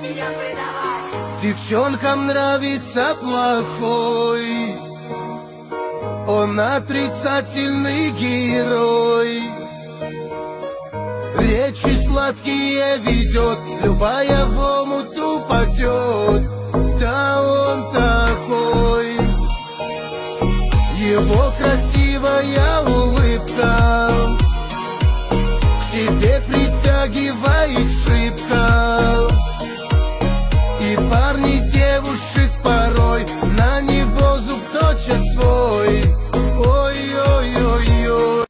Девчонкам нравится плохой, он отрицательный герой. Речи сладкие ведет, любая в омут упадет. Да он такой. Его красивая улыбка к себе притягивает шибко.